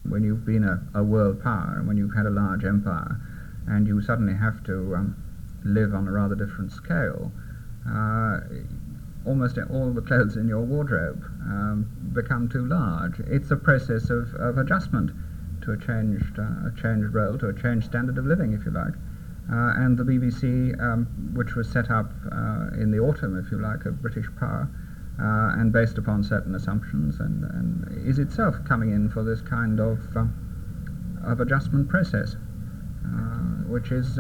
When you've been a world power, and when you've had a large empire, and you suddenly have to live on a rather different scale, almost all the clothes in your wardrobe become too large. It's a process of adjustment to a changed role, to a changed standard of living, if you like. And the BBC, which was set up in the autumn, if you like, of British power, and based upon certain assumptions, and is itself coming in for this kind of adjustment process, which is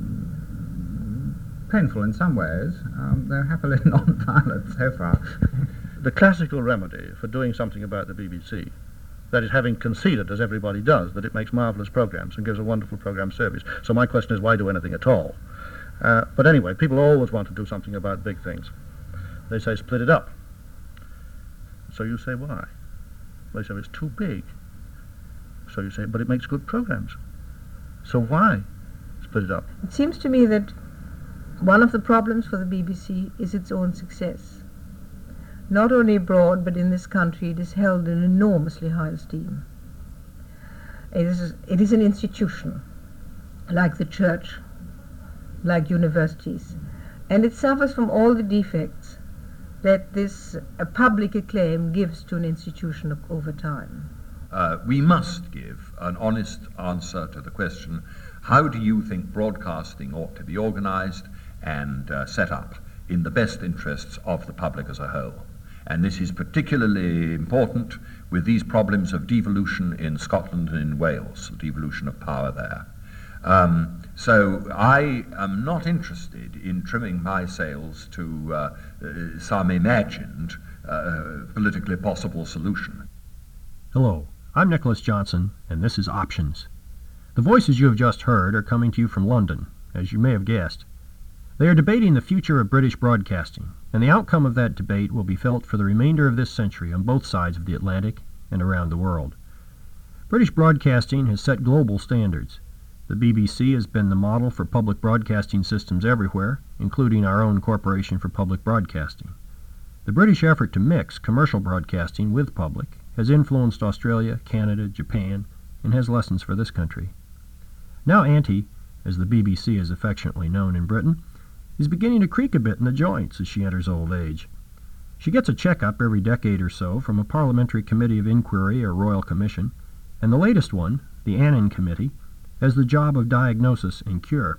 painful in some ways, though happily non-violent so far. The classical remedy for doing something about the BBC, that is, having conceded, as everybody does, that it makes marvellous programmes and gives a wonderful programme service. So my question is, why do anything at all? But anyway, people always want to do something about big things. They say, split it up. So you say, why? They say, it's too big. So you say, but it makes good programmes. So why split it up? It seems to me that one of the problems for the BBC is its own success. Not only abroad, but in this country, it is held in enormously high esteem. It is an institution, like the church, like universities, and it suffers from all the defects that this public acclaim gives to an institution over time. We must give an honest answer to the question, how do you think broadcasting ought to be organized and set up in the best interests of the public as a whole? And this is particularly important with these problems of devolution in Scotland and in Wales, the devolution of power there. So I am not interested in trimming my sails to some imagined politically possible solution. Hello, I'm Nicholas Johnson, and this is Options. The voices you have just heard are coming to you from London, as you may have guessed. They are debating the future of British broadcasting, and the outcome of that debate will be felt for the remainder of this century on both sides of the Atlantic and around the world. British broadcasting has set global standards. The BBC has been the model for public broadcasting systems everywhere, including our own Corporation for Public Broadcasting. The British effort to mix commercial broadcasting with public has influenced Australia, Canada, Japan, and has lessons for this country. Now Auntie, as the BBC is affectionately known in Britain, is beginning to creak a bit in the joints as she enters old age. She gets a checkup every decade or so from a Parliamentary Committee of Inquiry or Royal Commission, and the latest one, the Annan Committee, has the job of diagnosis and cure.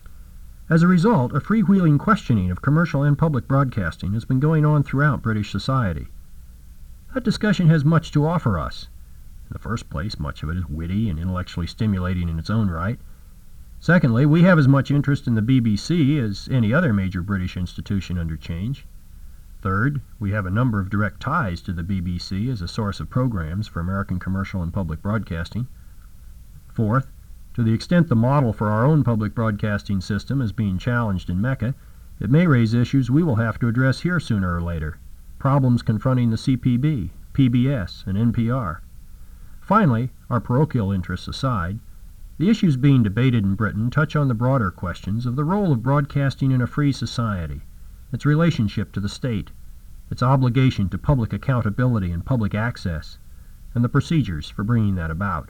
As a result, a freewheeling questioning of commercial and public broadcasting has been going on throughout British society. That discussion has much to offer us. In the first place, much of it is witty and intellectually stimulating in its own right. Secondly, we have as much interest in the BBC as any other major British institution under change. Third, we have a number of direct ties to the BBC as a source of programs for American commercial and public broadcasting. Fourth, to the extent the model for our own public broadcasting system is being challenged in Mecca, it may raise issues we will have to address here sooner or later, problems confronting the CPB, PBS, and NPR. Finally, our parochial interests aside, the issues being debated in Britain touch on the broader questions of the role of broadcasting in a free society, its relationship to the state, its obligation to public accountability and public access, and the procedures for bringing that about.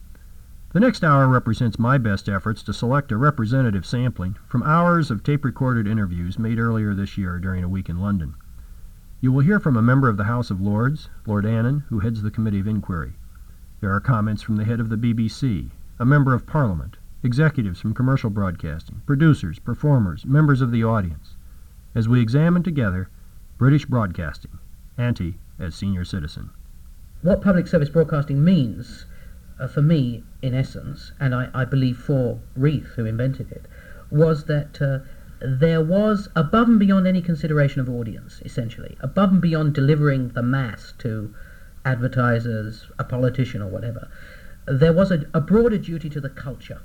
The next hour represents my best efforts to select a representative sampling from hours of tape-recorded interviews made earlier this year during a week in London. You will hear from a member of the House of Lords, Lord Annan, who heads the Committee of Inquiry. There are comments from the head of the BBC, a member of Parliament, executives from commercial broadcasting, producers, performers, members of the audience, as we examine together British broadcasting, Auntie as senior citizen. What public service broadcasting means, for me, in essence, and I believe for Reith, who invented it, was that there was, above and beyond any consideration of audience, essentially, above and beyond delivering the mass to advertisers, a politician or whatever, there was a broader duty to the culture.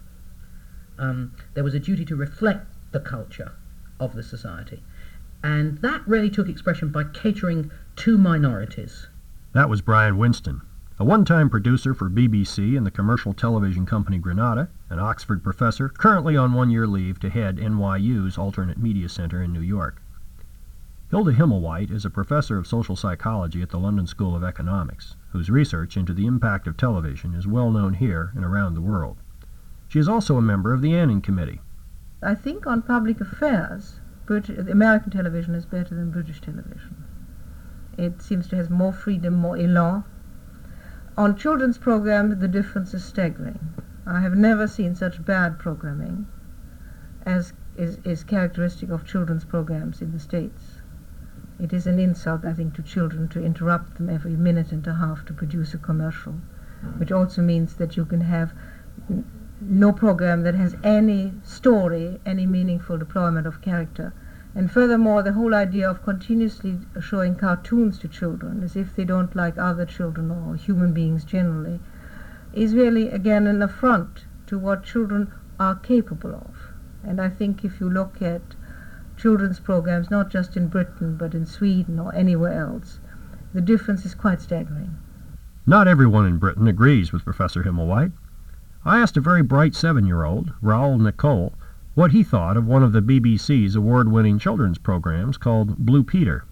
There was a duty to reflect the culture of the society. And that really took expression by catering to minorities. That was Brian Winston, a one-time producer for BBC and the commercial television company Granada, an Oxford professor currently on one-year leave to head NYU's Alternate Media Center in New York. Hilda Himmelwhite is a professor of social psychology at the London School of Economics, whose research into the impact of television is well known here and around the world. She is also a member of the Anning Committee. I think on public affairs, American television is better than British television. It seems to have more freedom, more élan. On children's programs, the difference is staggering. I have never seen such bad programming as is characteristic of children's programs in the States. It is an insult, I think, to children to interrupt them every minute and a half to produce a commercial, which also means that you can have no program that has any story, any meaningful deployment of character. And furthermore, the whole idea of continuously showing cartoons to children as if they don't like other children or human beings generally is really, again, an affront to what children are capable of. And I think if you look at children's programs, not just in Britain, but in Sweden or anywhere else, the difference is quite staggering. Not everyone in Britain agrees with Professor Himmelwhite. I asked a very bright 7-year-old, Raoul Nicole, what he thought of one of the BBC's award-winning children's programs called Blue Peter.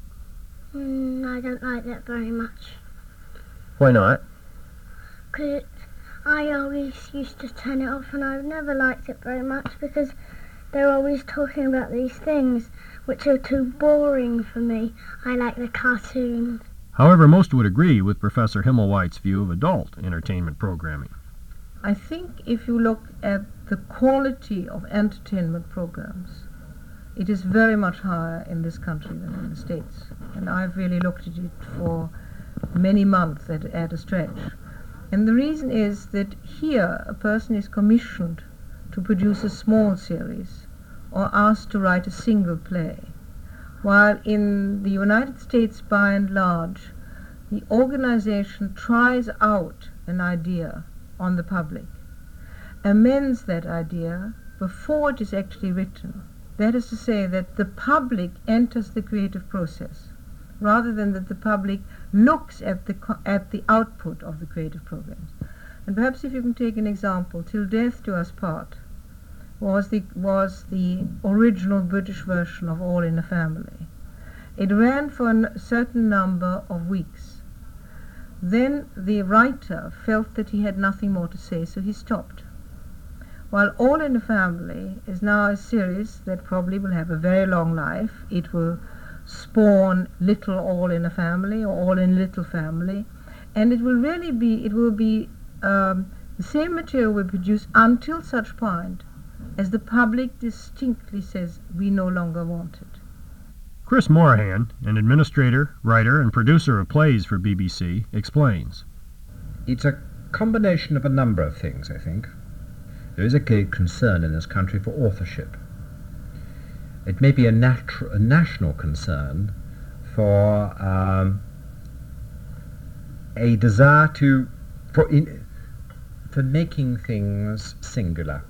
I don't like that very much. Why not? 'Cause I always used to turn it off, and I've never liked it very much because they're always talking about these things which are too boring for me. I like the cartoons. However, most would agree with Professor Himmelwhite's view of adult entertainment programming. I think if you look at the quality of entertainment programs, it is very much higher in this country than in the States. And I've really looked at it for many months at a stretch. And the reason is that here a person is commissioned to produce a small series or asked to write a single play, while in the United States, by and large, the organization tries out an idea on the public, amends that idea before it is actually written. That is to say that the public enters the creative process, rather than that the public looks at the output of the creative programs. And perhaps if you can take an example, Till Death Do Us Part was the original British version of All in the Family. It ran for a certain number of weeks. Then the writer felt that he had nothing more to say, so he stopped. While All in the Family is now a series that probably will have a very long life. It will spawn Little All in a Family or All in Little Family, and it will be the same material will produce until such point as the public distinctly says we no longer want it. Chris Morahan, an administrator, writer, and producer of plays for BBC, explains. It's a combination of a number of things, I think. There is a clear concern in this country for authorship. It may be a national concern for a desire for making things singular.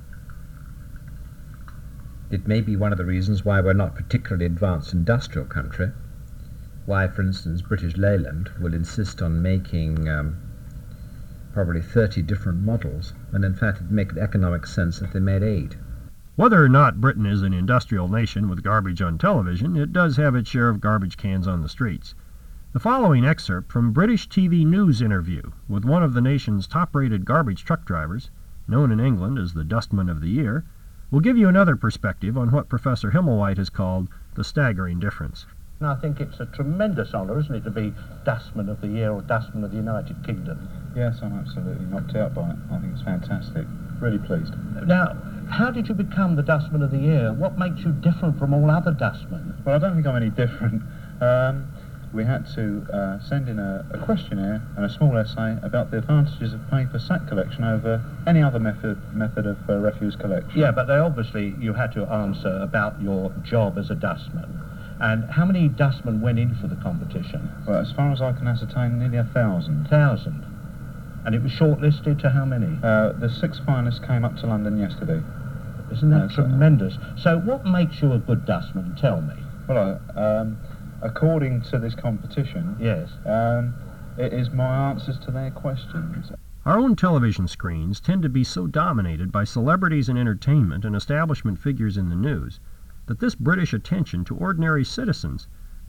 It may be one of the reasons why we're not particularly advanced industrial country, why, for instance, British Leyland will insist on making probably 30 different models, when in fact it'd make economic sense if they made 8. Whether or not Britain is an industrial nation with garbage on television, it does have its share of garbage cans on the streets. The following excerpt from a British TV News interview with one of the nation's top-rated garbage truck drivers, known in England as the Dustman of the Year, will give you another perspective on what Professor Himmelwhite has called the staggering difference. I think it's a tremendous honour, isn't it, to be Dustman of the Year or Dustman of the United Kingdom? Yes, I'm absolutely knocked out by it. I think it's fantastic. Really pleased. Now, how did you become the Dustman of the Year? What makes you different from all other dustmen? Well, I don't think I'm any different. We had to send in a questionnaire and a small essay about the advantages of paper sack collection over any other method of refuse collection. Yeah, but you had to answer about your job as a dustman. And how many dustmen went in for the competition? Well, as far as I can ascertain, nearly 1,000. 1,000. And it was shortlisted to how many? The 6 finalists came up to London yesterday. Isn't that tremendous? So what makes you a good dustman? Tell me. Well, according to this competition, yes, it is my answers to their questions. Our own television screens tend to be so dominated by celebrities in entertainment and establishment figures in the news that this British attention to ordinary citizens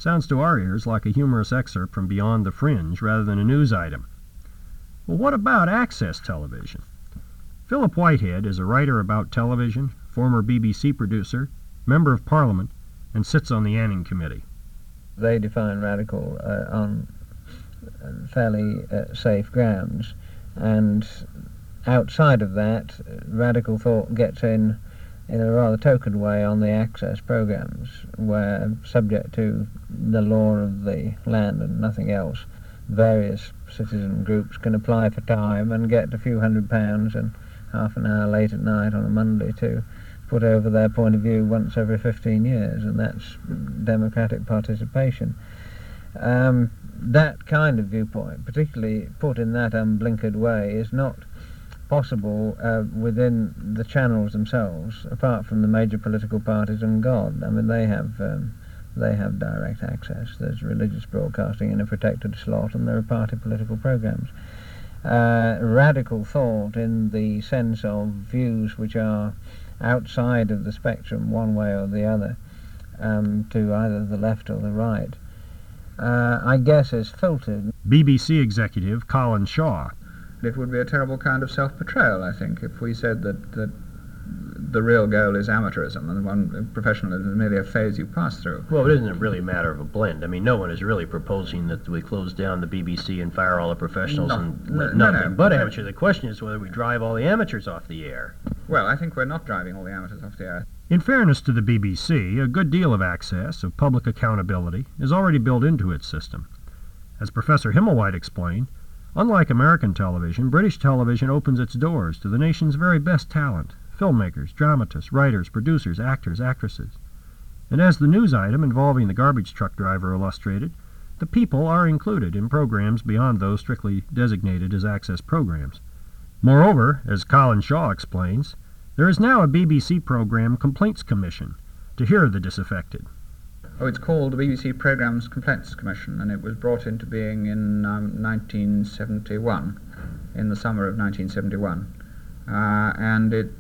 Sounds to our ears like a humorous excerpt from Beyond the Fringe rather than a news item. Well, what about access television? Philip Whitehead is a writer about television, former BBC producer, member of Parliament, and sits on the Anning Committee. They define radical on fairly safe grounds, and outside of that, radical thought gets in a rather token way on the access programs, where, subject to the law of the land and nothing else, various citizen groups can apply for time and get a few £100 and half an hour late at night on a Monday to put over their point of view once every 15 years, and that's democratic participation. That kind of viewpoint, particularly put in that unblinkered way, is not possible within the channels themselves, apart from the major political parties and God. I mean, they have direct access. There's religious broadcasting in a protected slot, and there are party political programs. Radical thought, in the sense of views which are outside of the spectrum one way or the other, to either the left or the right, I guess is filtered. BBC executive Colin Shaw. It would be a terrible kind of self-betrayal, I think, if we said that the real goal is amateurism and professionalism is merely a phase you pass through. Well, it isn't really a matter of a blend. I mean, no one is really proposing that we close down the BBC and fire all the professionals and let nothing but amateur. The question is whether we drive all the amateurs off the air. Well, I think we're not driving all the amateurs off the air. In fairness to the BBC, a good deal of access, of public accountability, is already built into its system. As Professor Himmelwhite explained, unlike American television, British television opens its doors to the nation's very best talent, filmmakers, dramatists, writers, producers, actors, actresses. And as the news item involving the garbage truck driver illustrated, the people are included in programs beyond those strictly designated as access programs. Moreover, as Colin Shaw explains, there is now a BBC program Complaints Commission to hear the disaffected. Oh, it's called the BBC Programmes Complaints Commission, and it was brought into being in 1971, in the summer of 1971. And it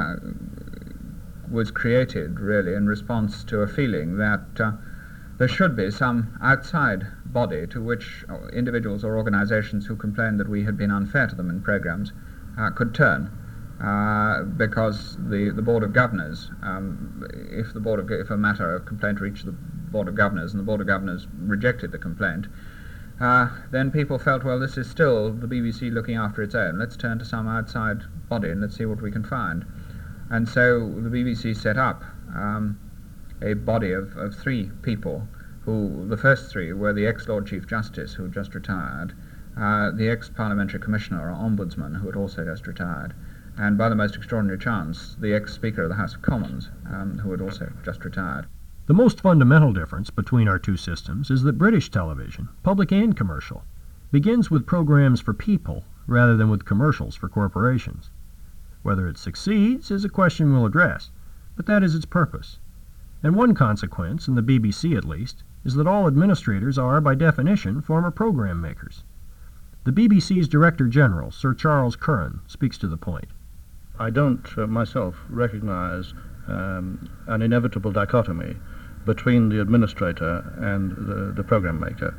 was created, really, in response to a feeling that there should be some outside body to which individuals or organisations who complained that we had been unfair to them in programmes could turn. Because the Board of Governors, if a matter of complaint reached the Board of Governors and the Board of Governors rejected the complaint, then people felt, well, this is still the BBC looking after its own. Let's turn to some outside body and let's see what we can find. And so the BBC set up a body of 3 people, who the first 3 were the ex-Lord Chief Justice, who had just retired, the ex-Parliamentary Commissioner or Ombudsman, who had also just retired, and by the most extraordinary chance, the ex-Speaker of the House of Commons, who had also just retired. The most fundamental difference between our two systems is that British television, public and commercial, begins with programs for people rather than with commercials for corporations. Whether it succeeds is a question we'll address, but that is its purpose. And one consequence, in the BBC at least, is that all administrators are, by definition, former program makers. The BBC's Director General, Sir Charles Curran, speaks to the point. I don't myself recognise an inevitable dichotomy between the administrator and the programme maker.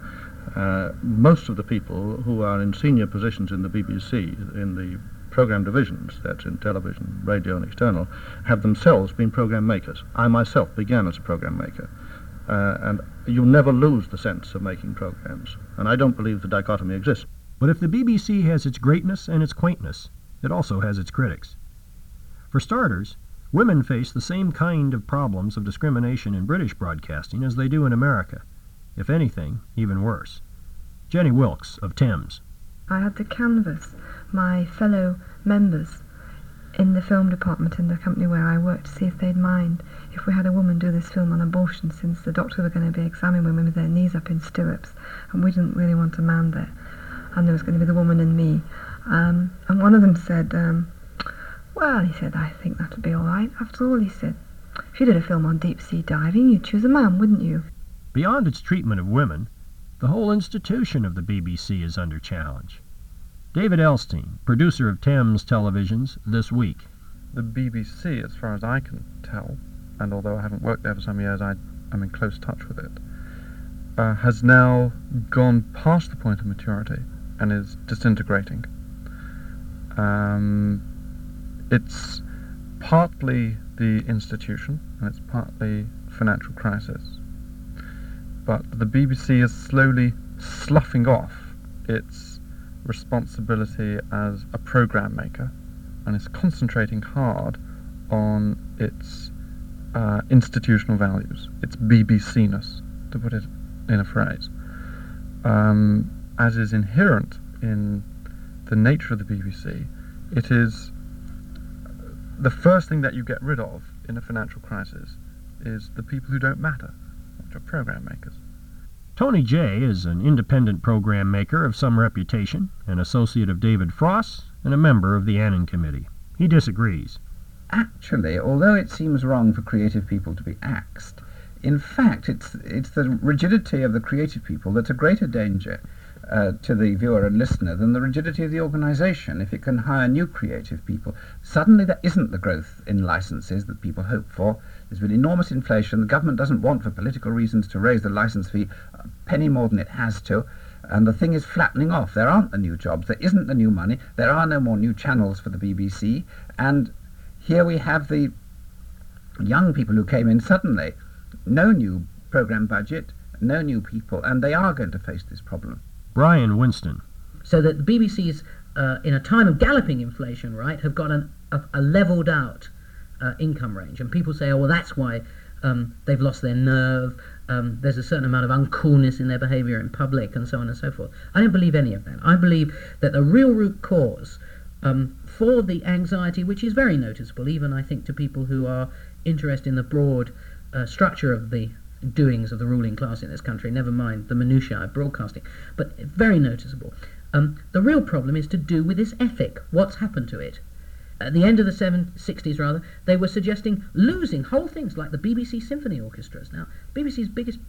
Most of the people who are in senior positions in the BBC, in the programme divisions, that's in television, radio and external, have themselves been programme makers. I myself began as a programme maker. And you never lose the sense of making programmes. And I don't believe the dichotomy exists. But if the BBC has its greatness and its quaintness, it also has its critics. For starters, women face the same kind of problems of discrimination in British broadcasting as they do in America. If anything, even worse. Jenny Wilkes of Thames. I had to canvass my fellow members in the film department in the company where I worked to see if they'd mind if we had a woman do this film on abortion, since the doctors were going to be examining women with their knees up in stirrups, and we didn't really want a man there. And there was going to be the woman and me. And one of them said, well, he said, I think that would be all right. After all, he said, if you did a film on deep-sea diving, you'd choose a man, wouldn't you? Beyond its treatment of women, the whole institution of the BBC is under challenge. David Elstein, producer of Thames Television's This Week. The BBC, as far as I can tell, and although I haven't worked there for some years, I'm in close touch with it, has now gone past the point of maturity and is disintegrating. It's partly the institution and it's partly financial crisis. But the BBC is slowly sloughing off its responsibility as a programme maker and is concentrating hard on its institutional values, its BBC-ness, to put it in a phrase, as is inherent in the nature of the BBC. It is the first thing that you get rid of in a financial crisis is the people who don't matter, which are programme makers. Tony Jay is an independent program maker of some reputation, an associate of David Frost, and a member of the Annan Committee. He disagrees. Actually, although it seems wrong for creative people to be axed, in fact it's the rigidity of the creative people that's a greater danger to the viewer and listener than the rigidity of the organisation. If it can hire new creative people, suddenly there isn't the growth in licences that people hope for. There's been enormous inflation. The government doesn't want, for political reasons, to raise the licence fee a penny more than it has to, and the thing is flattening off. There aren't the new jobs, there isn't the new money, there are no more new channels for the BBC, and here we have the young people who came in suddenly, no new programme budget, no new people, and they are going to face this problem. Brian Winston. So that the BBC's, in a time of galloping inflation, right, have got a levelled out income range. And people say, oh, well, that's why they've lost their nerve, there's a certain amount of uncoolness in their behaviour in public, and so on and so forth. I don't believe any of that. I believe that the real root cause for the anxiety, which is very noticeable, even I think to people who are interested in the broad structure of the doings of the ruling class in this country, never mind the minutiae of broadcasting, but very noticeable. The real problem is to do with this ethic. What's happened to it? At the end of the 60s, they were suggesting losing whole things like the BBC symphony orchestras. Now, BBC's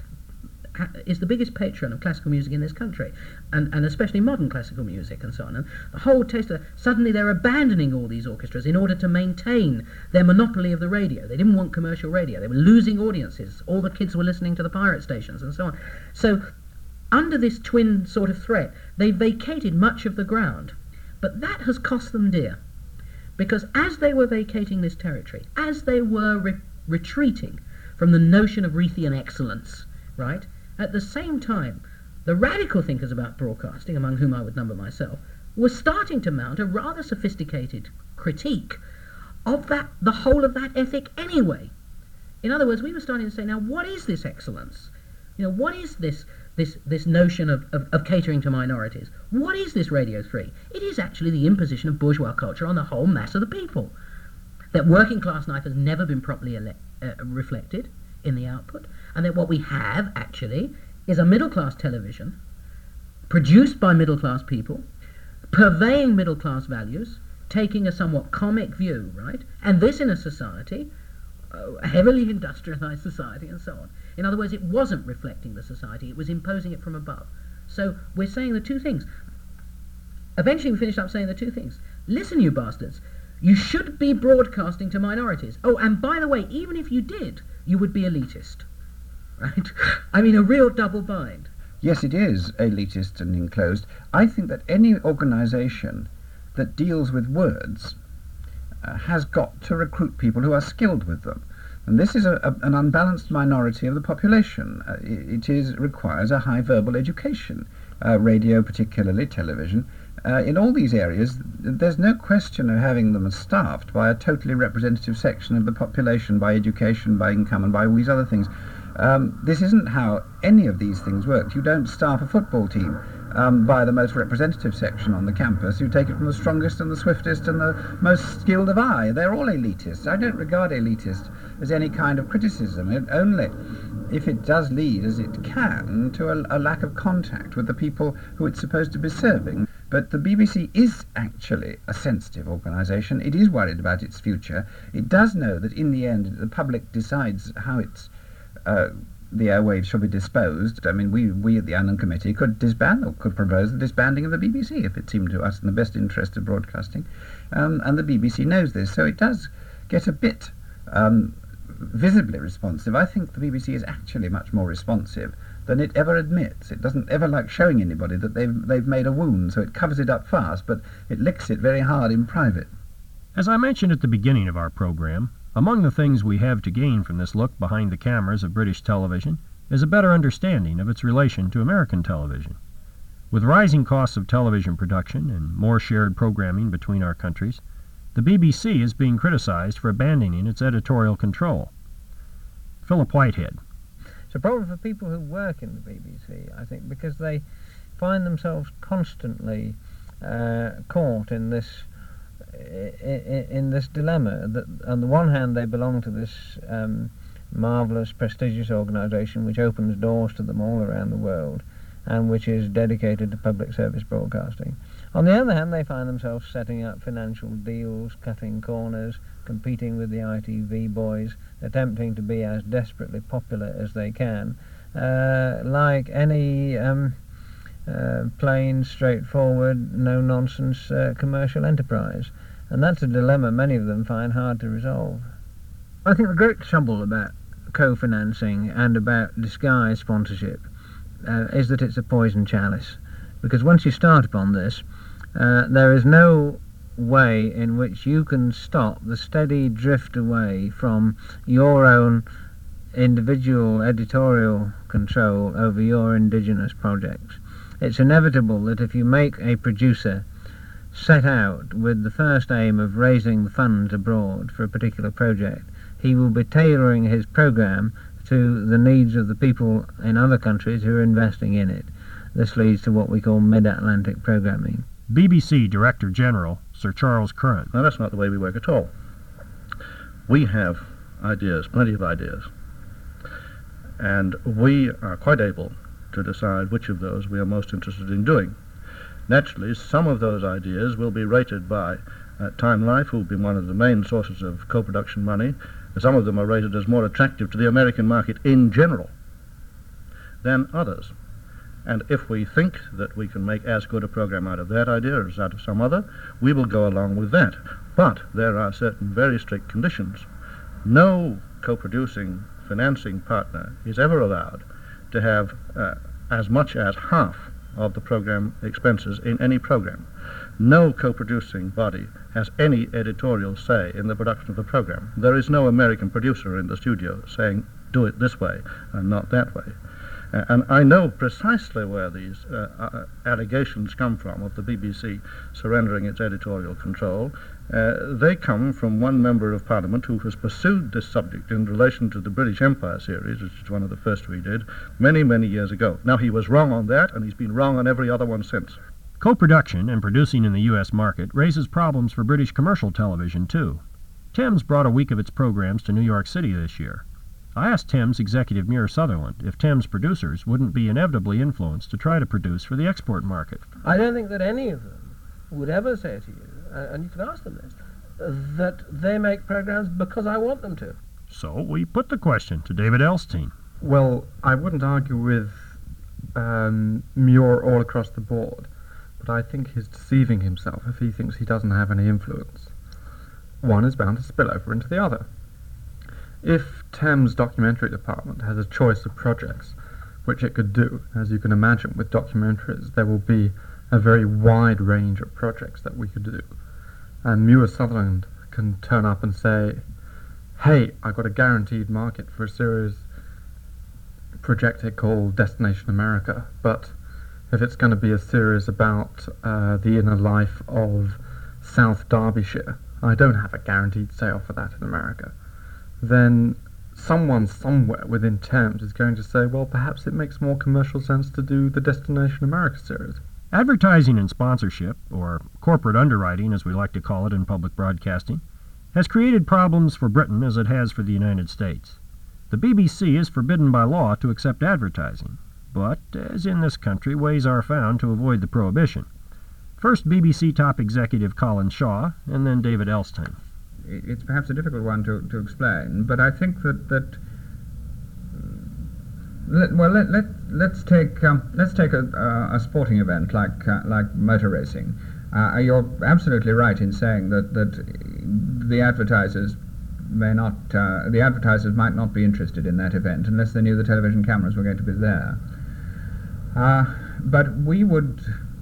is the biggest patron of classical music in this country, and especially modern classical music and so on. And the whole taste of suddenly they're abandoning all these orchestras in order to maintain their monopoly of the radio. They didn't want commercial radio. They were losing audiences. All the kids were listening to the pirate stations and so on. So under this twin sort of threat, they vacated much of the ground. But that has cost them dear. Because as they were vacating this territory, as they were retreating from the notion of Reithian excellence, right, at the same time, the radical thinkers about broadcasting, among whom I would number myself, were starting to mount a rather sophisticated critique of the whole of that ethic anyway. In other words, we were starting to say, now, what is this excellence? You know, what is this notion of catering to minorities? What is this Radio 3? It is actually the imposition of bourgeois culture on the whole mass of the people. That working class life has never been properly reflected in the output, and that what we have actually is a middle class television produced by middle class people, purveying middle class values, taking a somewhat comic view, right? And this in a society, a heavily industrialized society and so on. In other words, it wasn't reflecting the society, it was imposing it from above. So we're saying the two things. Eventually we finished up saying the two things. Listen, you bastards, you should be broadcasting to minorities. Oh, and by the way, even if you did, you would be elitist. Right? I mean, a real double bind. Yes, it is elitist and enclosed. I think that any organisation that deals with words has got to recruit people who are skilled with them. And this is an unbalanced minority of the population. It requires a high verbal education, radio particularly, television. In all these areas, there's no question of having them staffed by a totally representative section of the population, by education, by income, and by all these other things. This isn't how any of these things work. You don't staff a football team by the most representative section on the campus. You take it from the strongest and the swiftest and the most skilled of eye. They're all elitists. I don't regard elitist as any kind of criticism, only if it does lead, as it can, to a lack of contact with the people who it's supposed to be serving. But the BBC is actually a sensitive organisation. It is worried about its future. It does know that in the end the public decides how the airwaves shall be disposed. I mean, we at the Annan Committee could disband, or could propose the disbanding of the BBC if it seemed to us in the best interest of broadcasting. And the BBC knows this, so it does get a bit visibly responsive. I think the BBC is actually much more responsive than it ever admits. It doesn't ever like showing anybody that they've made a wound, so it covers it up fast, but it licks it very hard in private. As I mentioned at the beginning of our program, among the things we have to gain from this look behind the cameras of British television is a better understanding of its relation to American television. With rising costs of television production and more shared programming between our countries, the BBC is being criticized for abandoning its editorial control. Philip Whitehead. It's a problem for people who work in the BBC, I think, because they find themselves constantly caught in this dilemma that on the one hand they belong to this marvellous, prestigious organisation which opens doors to them all around the world and which is dedicated to public service broadcasting. On the other hand, they find themselves setting up financial deals, cutting corners, competing with the ITV boys, attempting to be as desperately popular as they can, like any plain, straightforward, no-nonsense commercial enterprise. And that's a dilemma many of them find hard to resolve. I think the great trouble about co-financing and about disguised sponsorship is that it's a poison chalice. Because once you start upon this, there is no way in which you can stop the steady drift away from your own individual editorial control over your indigenous projects. It's inevitable that if you make a producer set out with the first aim of raising funds abroad for a particular project, he will be tailoring his program to the needs of the people in other countries who are investing in it. This leads to what we call mid-Atlantic programming. BBC Director General Sir Charles Curran. Now, that's not the way we work at all. We have ideas, plenty of ideas, and we are quite able to decide which of those we are most interested in doing. Naturally, some of those ideas will be rated by Time Life, who will be one of the main sources of co-production money. Some of them are rated as more attractive to the American market in general than others. And if we think that we can make as good a program out of that idea as out of some other, we will go along with that. But there are certain very strict conditions. No co-producing financing partner is ever allowed to have as much as half of the program expenses in any program. No co-producing body has any editorial say in the production of the program. There is no American producer in the studio saying, do it this way and not that way. And I know precisely where these allegations come from of the BBC surrendering its editorial control. They come from one member of Parliament who has pursued this subject in relation to the British Empire series, which is one of the first we did, many, many years ago. Now, he was wrong on that, and he's been wrong on every other one since. Co-production and producing in the U.S. market raises problems for British commercial television, too. Thames brought a week of its programs to New York City this year. I asked Thames executive Muir Sutherland if Thames producers wouldn't be inevitably influenced to try to produce for the export market. I don't think that any of them would ever say to you, and you can ask them this, that they make programs because I want them to. So we put the question to David Elstein. Well, I wouldn't argue with Muir all across the board, but I think he's deceiving himself if he thinks he doesn't have any influence. One is bound to spill over into the other. If Thames documentary department has a choice of projects, which it could do, as you can imagine with documentaries, there will be a very wide range of projects that we could do. And Muir Sutherland can turn up and say, hey, I've got a guaranteed market for a series projected called Destination America, but if it's going to be a series about the inner life of South Derbyshire, I don't have a guaranteed sale for that in America. Then someone somewhere within Thames is going to say, well, perhaps it makes more commercial sense to do the Destination America series. Advertising and sponsorship, or corporate underwriting as we like to call it in public broadcasting, has created problems for Britain as it has for the United States. The BBC is forbidden by law to accept advertising, but, as in this country, ways are found to avoid the prohibition. First, BBC top executive Colin Shaw, and then David Elstein. It's perhaps a difficult one to explain, but I think let's take a sporting event like motor racing. You're absolutely right in saying that the advertisers might not be interested in that event unless they knew the television cameras were going to be there. But we would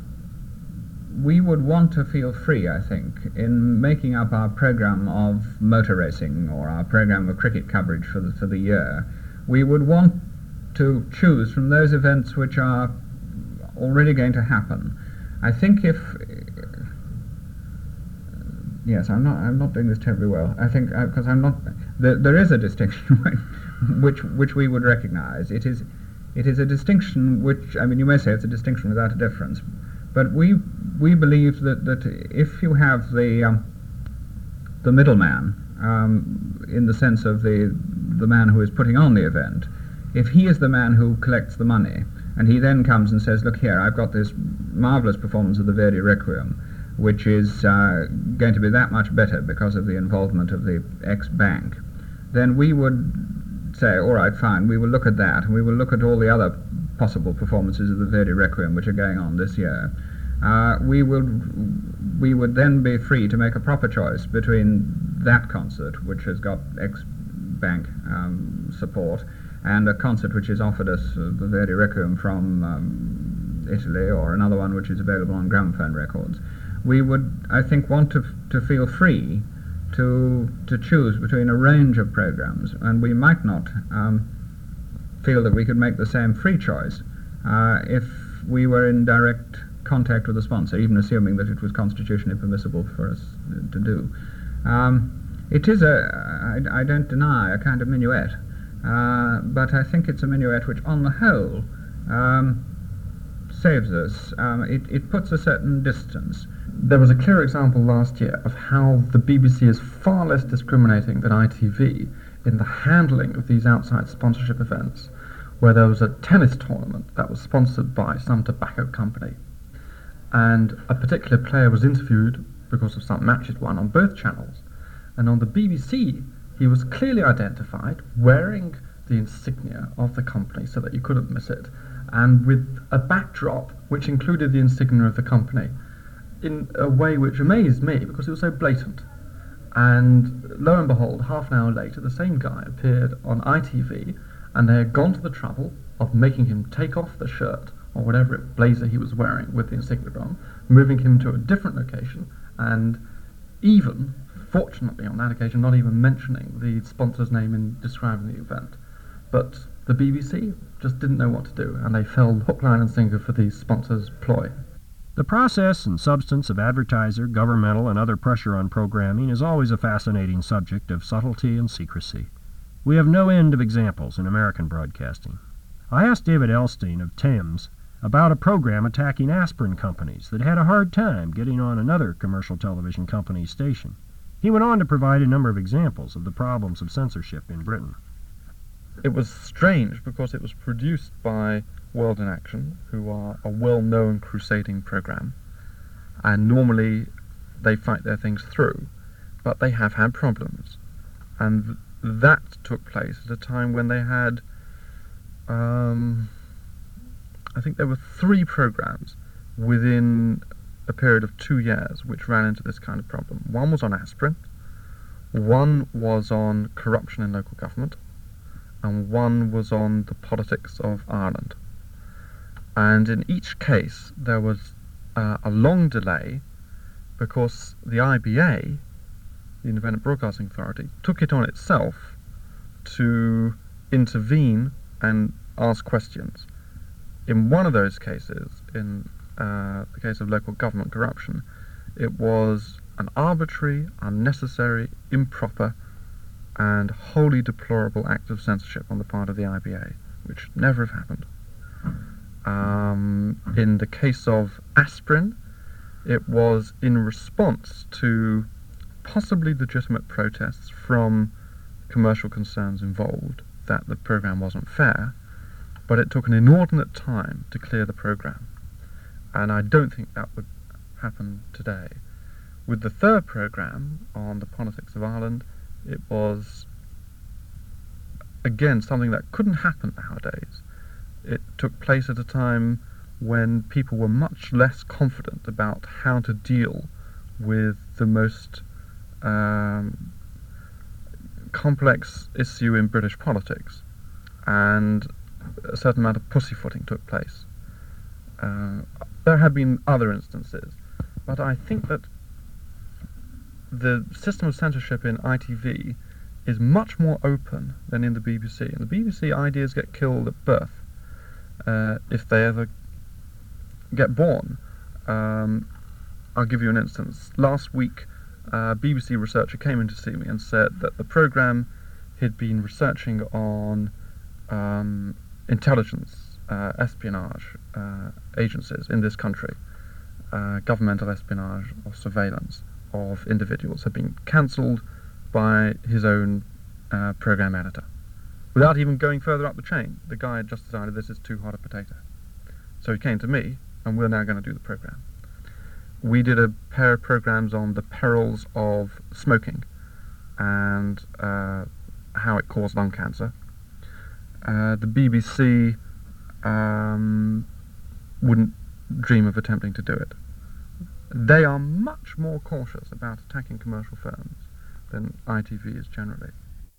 want to feel free, I think, in making up our program of motor racing or our program of cricket coverage for the year. We would want to choose from those events which are already going to happen. I think yes, I'm not doing this terribly well. I think because I'm not. There is a distinction which we would recognise. It is a distinction which, I mean, you may say it's a distinction without a difference, but we believe that if you have the middleman, in the sense of the man who is putting on the event, if he is the man who collects the money, and he then comes and says, look here, I've got this marvellous performance of the Verdi Requiem, which is going to be that much better because of the involvement of the ex-bank, then we would say, all right, fine, we will look at that, and we will look at all the other possible performances of the Verdi Requiem which are going on this year. We would then be free to make a proper choice between that concert, which has got ex-bank support, and a concert which is offered us, the Verdi Requiem from Italy, or another one which is available on gramophone records. We would, I think, want to feel free to choose between a range of programs, and we might not feel that we could make the same free choice if we were in direct contact with the sponsor, even assuming that it was constitutionally permissible for us to do. It is I don't deny, a kind of minuet, but I think it's a minuet which, on the whole, saves us. It puts a certain distance. There was a clear example last year of how the BBC is far less discriminating than ITV in the handling of these outside sponsorship events, where there was a tennis tournament that was sponsored by some tobacco company, and a particular player was interviewed because of some match he'd won on both channels, and on the BBC he was clearly identified wearing the insignia of the company so that you couldn't miss it, and with a backdrop which included the insignia of the company, in a way which amazed me because it was so blatant. And lo and behold, half an hour later, the same guy appeared on ITV, and they had gone to the trouble of making him take off the shirt or whatever blazer he was wearing with the insignia on, moving him to a different location, and even, fortunately on that occasion, not even mentioning the sponsor's name in describing the event. But the BBC just didn't know what to do, and they fell hook, line and sinker for the sponsor's ploy. The process and substance of advertiser, governmental, and other pressure on programming is always a fascinating subject of subtlety and secrecy. We have no end of examples in American broadcasting. I asked David Elstein of Thames about a program attacking aspirin companies that had a hard time getting on another commercial television company's station. He went on to provide a number of examples of the problems of censorship in Britain. It was strange because it was produced by World in Action, who are a well-known crusading program, and normally they fight their things through, but they have had problems, and that took place at a time when they had I think there were 3 programs within a period of 2 years which ran into this kind of problem. One was on aspirin, one was on corruption in local government, and one was on the politics of Ireland. And in each case there was a long delay because the IBA, the Independent Broadcasting Authority, took it on itself to intervene and ask questions. In one of those cases, in the case of local government corruption, it was an arbitrary, unnecessary, improper and wholly deplorable act of censorship on the part of the IBA, which never have happened. In the case of aspirin, it was in response to possibly legitimate protests from commercial concerns involved that the program wasn't fair, but it took an inordinate time to clear the program, and I don't think that would happen today. With the third program on the politics of Ireland, it was again something that couldn't happen nowadays. It took place at a time when people were much less confident about how to deal with the most complex issue in British politics, and a certain amount of pussyfooting took place. There have been other instances, but I think that the system of censorship in ITV is much more open than in the BBC. In the BBC, ideas get killed at birth, if they ever get born. I'll give you an instance. Last week, a BBC researcher came in to see me and said that the programme he'd been researching on intelligence, espionage agencies in this country, governmental espionage or surveillance of individuals, had been cancelled by his own programme editor. Without even going further up the chain, the guy had just decided this is too hot a potato. So he came to me, and we're now going to do the programme. We did a pair of programmes on the perils of smoking and how it caused lung cancer. The BBC wouldn't dream of attempting to do it. They are much more cautious about attacking commercial firms than ITV is generally.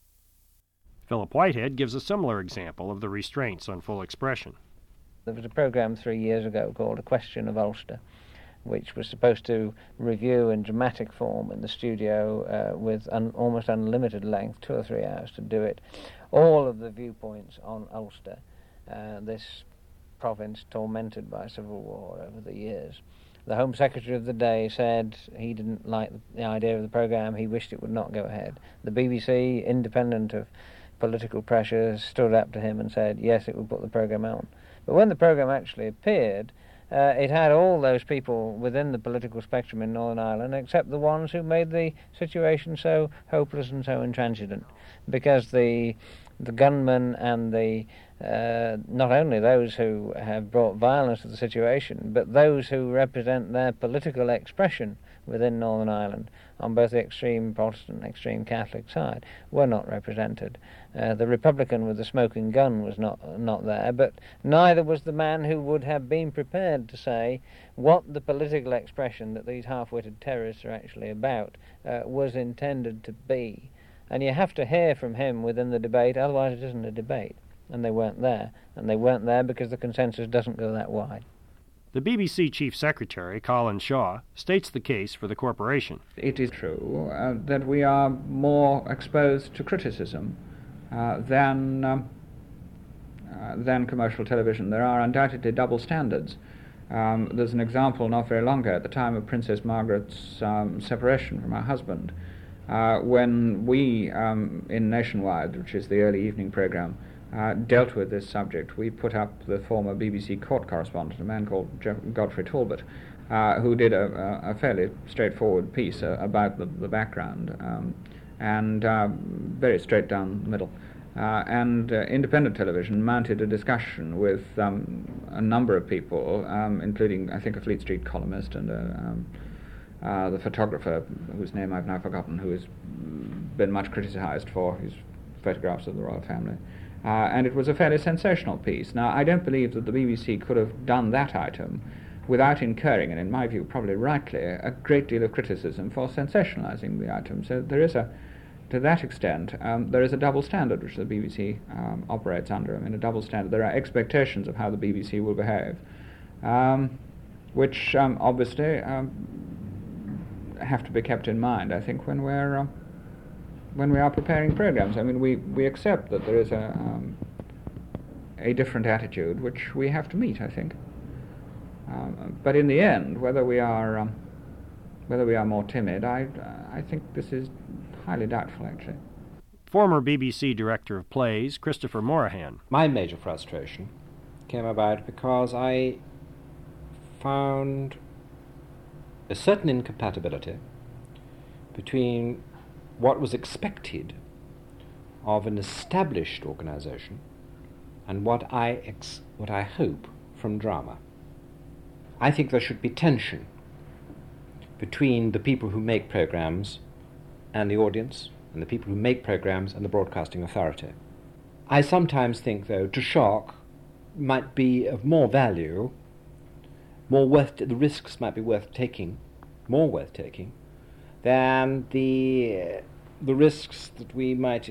Philip Whitehead gives a similar example of the restraints on full expression. There was a programme 3 years ago called A Question of Ulster, which was supposed to review in dramatic form in the studio with almost unlimited length, 2 or 3 hours to do it, all of the viewpoints on Ulster, this province tormented by civil war over the years. The Home Secretary of the day said he didn't like the idea of the programme, he wished it would not go ahead. The BBC, independent of political pressures, stood up to him and said yes, it would put the programme on. But when the programme actually appeared, it had all those people within the political spectrum in Northern Ireland except the ones who made the situation so hopeless and so intransigent, because the gunmen and the not only those who have brought violence to the situation, but those who represent their political expression within Northern Ireland on both the extreme Protestant and extreme Catholic side were not represented. The Republican with the smoking gun was not there, but neither was the man who would have been prepared to say what the political expression that these half-witted terrorists are actually about was intended to be. And you have to hear from him within the debate, otherwise it isn't a debate. And they weren't there. And they weren't there because the consensus doesn't go that wide. The BBC Chief Secretary, Colin Shaw, states the case for the corporation. It is true that we are more exposed to criticism than commercial television. There are undoubtedly double standards. There's an example not very long ago, at the time of Princess Margaret's separation from her husband, when we, in Nationwide, which is the early evening programme, dealt with this subject, we put up the former BBC court correspondent, a man called Godfrey Talbot, who did a fairly straightforward piece about the background, and very straight down the middle. And independent television mounted a discussion with a number of people, including, I think, a Fleet Street columnist and the photographer, whose name I've now forgotten, who has been much criticised for his photographs of the royal family. And it was a fairly sensational piece. Now, I don't believe that the BBC could have done that item without incurring, and in my view probably rightly, a great deal of criticism for sensationalising the item. So there is to that extent, there is a double standard which the BBC operates under. I mean, a double standard. There are expectations of how the BBC will behave, which obviously have to be kept in mind, I think, when we are preparing programs. I mean, we accept that there is a different attitude which we have to meet, I think. But in the end, whether we are more timid, I think this is highly doubtful, actually. Former BBC Director of Plays, Christopher Morahan. My major frustration came about because I found a certain incompatibility between what was expected of an established organisation and what I hope from drama. I think there should be tension between the people who make programmes and the audience, and the people who make programmes and the broadcasting authority. I sometimes think, though, to shock might be of more value, the risks might be more worth taking, than the risks that we might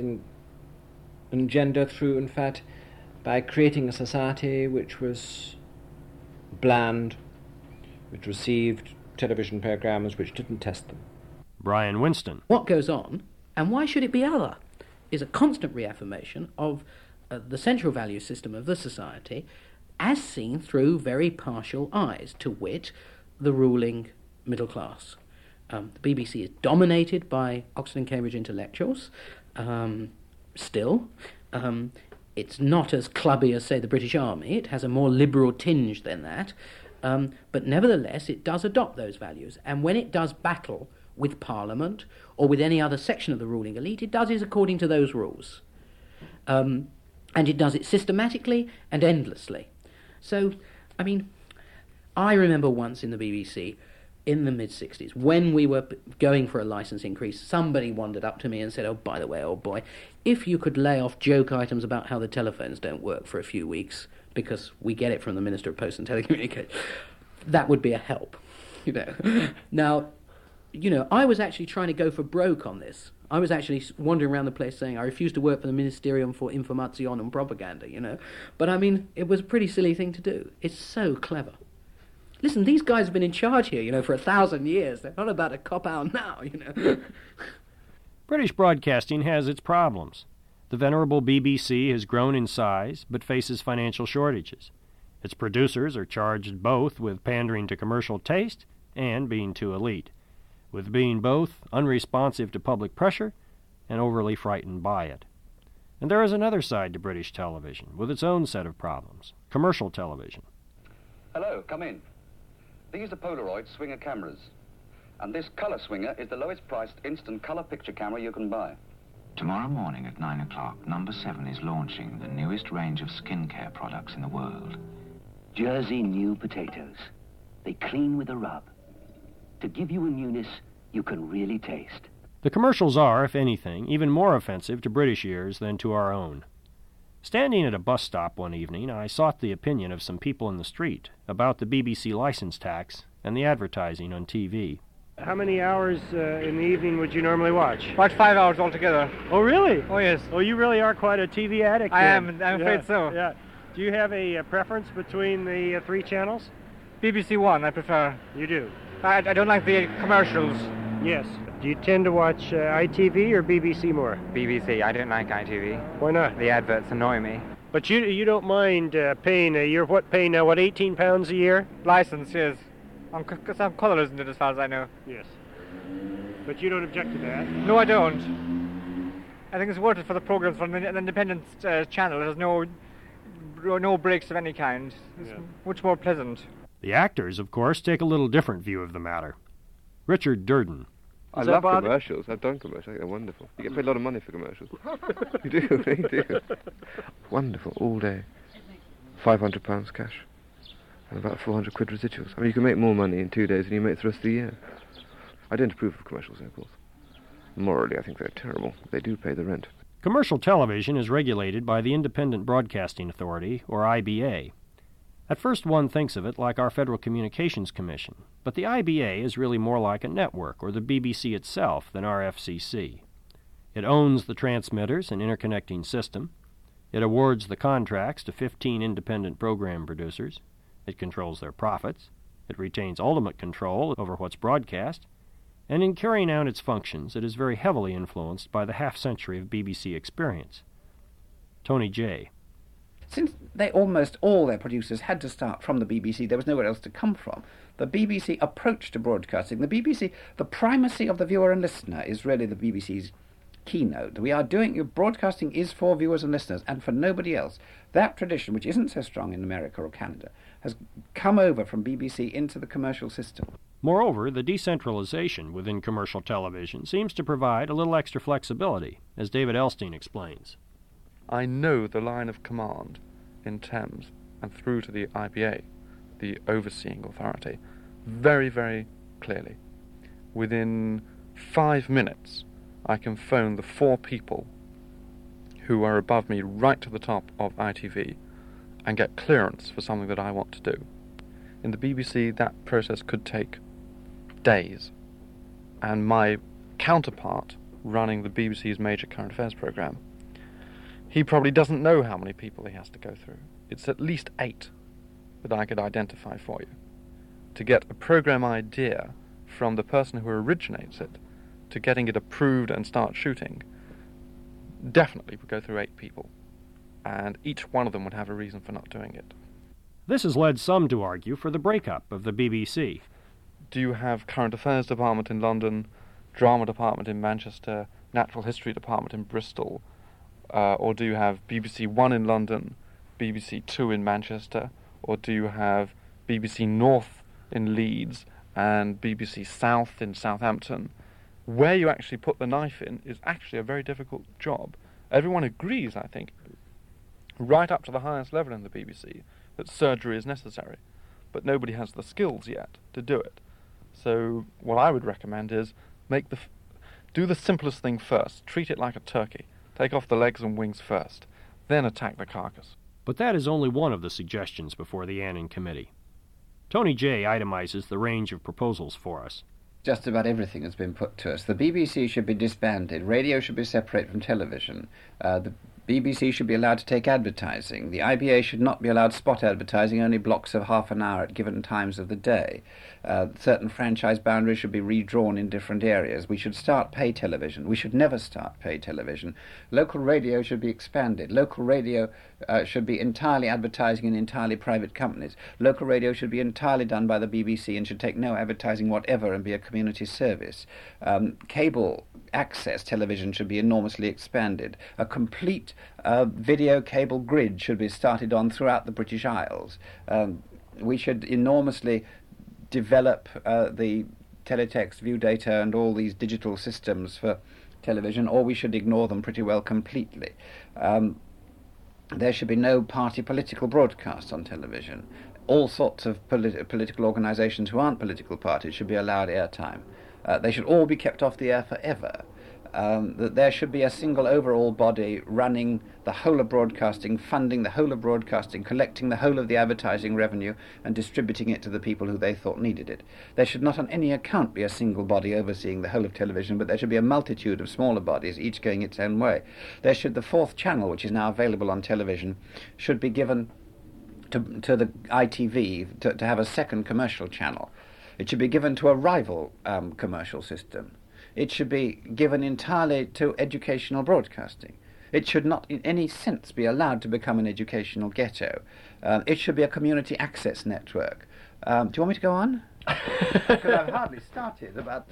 engender through, in fact, by creating a society which was bland, which received television programmes which didn't test them. Brian Winston. What goes on, and why should it be other, is a constant reaffirmation of the central value system of the society as seen through very partial eyes, to wit, the ruling middle class. The BBC is dominated by Oxford and Cambridge intellectuals, still. It's not as clubby as, say, the British Army. It has a more liberal tinge than that. But nevertheless, it does adopt those values. And when it does battle with Parliament or with any other section of the ruling elite, it does it according to those rules. And it does it systematically and endlessly. So, I mean, I remember once in the BBC, in the mid-60s, when we were going for a licence increase, somebody wandered up to me and said, "Oh, by the way, old boy, if you could lay off joke items about how the telephones don't work for a few weeks, because we get it from the Minister of Post and Telecommunications, that would be a help." Now, I was actually trying to go for broke on this. I was actually wandering around the place saying, I refuse to work for the Ministerium for Information and Propaganda, But, I mean, it was a pretty silly thing to do. It's so clever. Listen, these guys have been in charge here, for 1,000 years. They're not about to cop out now, British broadcasting has its problems. The venerable BBC has grown in size, but faces financial shortages. Its producers are charged both with pandering to commercial taste and being too elite, with being both unresponsive to public pressure and overly frightened by it. And there is another side to British television, with its own set of problems, commercial television. Hello, come in. These are Polaroid swinger cameras, and this colour swinger is the lowest priced instant colour picture camera you can buy. Tomorrow morning at 9 o'clock, Number 7 is launching the newest range of skincare products in the world. Jersey new potatoes. They clean with a rub. To give you a newness you can really taste. The commercials are, if anything, even more offensive to British ears than to our own. Standing at a bus stop one evening, I sought the opinion of some people in the street about the BBC license tax and the advertising on TV. How many hours in the evening would you normally watch? About 5 hours altogether. Oh, really? Oh, yes. Oh, you really are quite a TV addict. I then. am, I'm afraid so. Yeah. Do you have a preference between the three channels? BBC One, I prefer. You do? I don't like the commercials. Yes. Do you tend to watch ITV or BBC more? BBC. I don't like ITV. Why not? The adverts annoy me. But you don't mind paying you're paying now, £18 a year? License, yes. I'm colour, isn't it, as far as I know? Yes. But you don't object to that? No, I don't. I think it's worth it for the programmes from an independent channel. It has no breaks of any kind. It's much more pleasant. The actors, of course, take a little different view of the matter. Richard Durden. I love commercials. I've done commercials. I think they're wonderful. You get paid a lot of money for commercials. You do, you do. Wonderful, all day. £500 cash. And about 400 quid residuals. I mean, you can make more money in 2 days than you make the rest of the year. I don't approve of commercials, of course. Morally, I think they're terrible. They do pay the rent. Commercial television is regulated by the Independent Broadcasting Authority, or IBA. At first one thinks of it like our Federal Communications Commission, but the IBA is really more like a network or the BBC itself than our FCC. It owns the transmitters and interconnecting system. It awards the contracts to 15 independent program producers. It controls their profits. It retains ultimate control over what's broadcast. And in carrying out its functions, it is very heavily influenced by the half-century of BBC experience. Tony J. Since almost all their producers had to start from the BBC, there was nowhere else to come from. The BBC approach to broadcasting, the primacy of the viewer and listener is really the BBC's keynote. Broadcasting is for viewers and listeners and for nobody else. That tradition, which isn't so strong in America or Canada, has come over from BBC into the commercial system. Moreover, the decentralization within commercial television seems to provide a little extra flexibility, as David Elstein explains. I know the line of command in Thames and through to the IBA, the overseeing authority, very, very clearly. Within 5 minutes, I can phone the 4 people who are above me right to the top of ITV and get clearance for something that I want to do. In the BBC, that process could take days, and my counterpart running the BBC's major current affairs programme, he probably doesn't know how many people he has to go through. It's at least 8 that I could identify for you. To get a program idea from the person who originates it to getting it approved and start shooting definitely would go through 8 people, and each one of them would have a reason for not doing it. This has led some to argue for the breakup of the BBC. Do you have current affairs department in London, drama department in Manchester, natural history department in Bristol, or do you have BBC One in London, BBC Two in Manchester, or do you have BBC North in Leeds and BBC South in Southampton? Where you actually put the knife in is actually a very difficult job. Everyone agrees, I think, right up to the highest level in the BBC, that surgery is necessary, but nobody has the skills yet to do it. So what I would recommend is do the simplest thing first. Treat it like a turkey. Take off the legs and wings first, then attack the carcass. But that is only one of the suggestions before the Annan Committee. Tony Jay itemizes the range of proposals for us. Just about everything has been put to us. The BBC should be disbanded. Radio should be separated from television. The BBC should be allowed to take advertising. The IBA should not be allowed spot advertising, only blocks of half an hour at given times of the day. Certain franchise boundaries should be redrawn in different areas. We should start pay television. We should never start pay television. Local radio should be expanded. Local radio should be entirely advertising in entirely private companies. Local radio should be entirely done by the BBC and should take no advertising whatever and be a community service. Cable access television should be enormously expanded. A complete video cable grid should be started on throughout the British Isles. We should enormously develop the teletext, view data and all these digital systems for television, or we should ignore them pretty well completely. There should be no party political broadcast on television. All sorts of political organisations who aren't political parties should be allowed airtime. They should all be kept off the air forever. That there should be a single overall body running the whole of broadcasting, funding the whole of broadcasting, collecting the whole of the advertising revenue and distributing it to the people who they thought needed it. There should not on any account be a single body overseeing the whole of television, but there should be a multitude of smaller bodies, each going its own way. There should the fourth channel, which is now available on television, should be given to the ITV to have a second commercial channel. It should be given to a rival commercial system. It should be given entirely to educational broadcasting. It should not in any sense be allowed to become an educational ghetto. It should be a community access network. Do you want me to go on? Because I've hardly started about...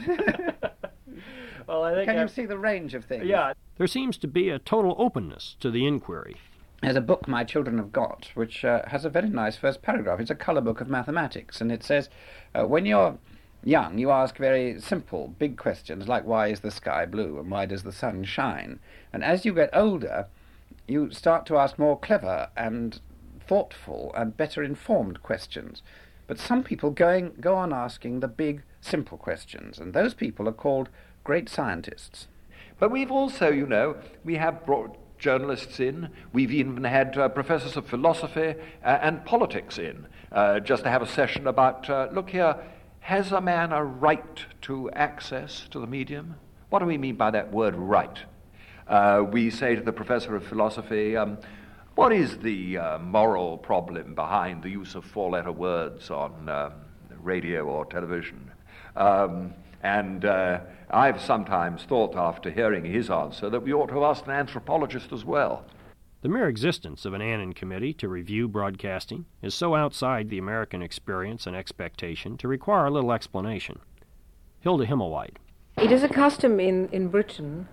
Well, I think Can you see the range of things? Yeah. There seems to be a total openness to the inquiry. There's a book My Children Have Got, which has a very nice first paragraph. It's a colour book of mathematics, and it says, when you're young, you ask very simple, big questions like why is the sky blue and why does the sun shine? And as you get older, you start to ask more clever and thoughtful and better informed questions. But some people go on asking the big, simple questions, and those people are called great scientists. But we've also, you know, we have brought journalists in. We've even had professors of philosophy and politics in, just to have a session about, look here, has a man a right to access to the medium? What do we mean by that word right? We say to the professor of philosophy, what is the moral problem behind the use of four-letter words on radio or television? And I've sometimes thought, after hearing his answer, that we ought to have asked an anthropologist as well. The mere existence of an Annan Committee to review broadcasting is so outside the American experience and expectation to require a little explanation. Hilda Himmelwhite. It is a custom in Britain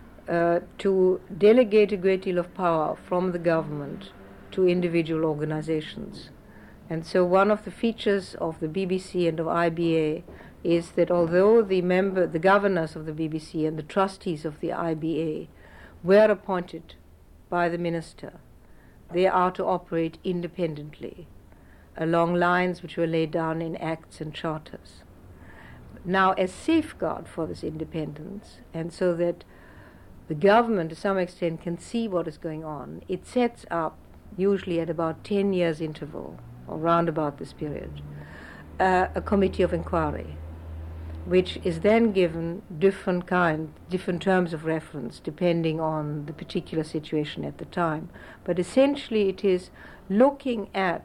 to delegate a great deal of power from the government to individual organizations. And so one of the features of the BBC and of IBA is that although the governors of the BBC and the trustees of the IBA were appointed by the minister, they are to operate independently along lines which were laid down in acts and charters. Now, as safeguard for this independence, and so that the government to some extent can see what is going on, it sets up, usually at about 10 years interval, or round about this period, a committee of inquiry, which is then given different terms of reference depending on the particular situation at the time. But essentially it is looking at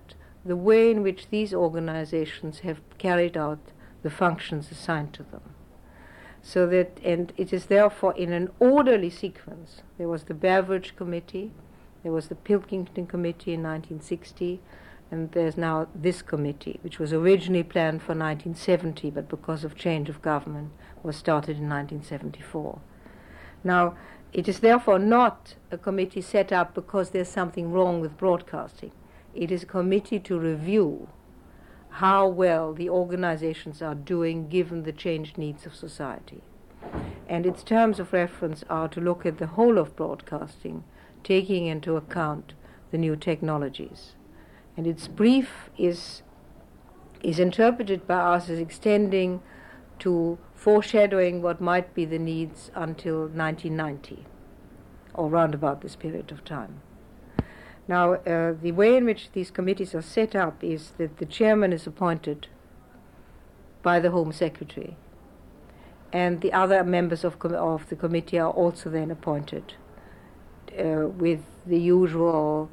the way in which these organizations have carried out the functions assigned to them. So that, and it is therefore in an orderly sequence. There was the Beveridge Committee, there was the Pilkington Committee in 1960, and there's now this committee, which was originally planned for 1970, but because of change of government was started in 1974. Now, it is therefore not a committee set up because there's something wrong with broadcasting. It is a committee to review how well the organizations are doing given the changed needs of society. And its terms of reference are to look at the whole of broadcasting, taking into account the new technologies. And its brief is interpreted by us as extending to foreshadowing what might be the needs until 1990, or round about this period of time. Now, the way in which these committees are set up is that the chairman is appointed by the Home Secretary, and the other members of the committee are also then appointed with the usual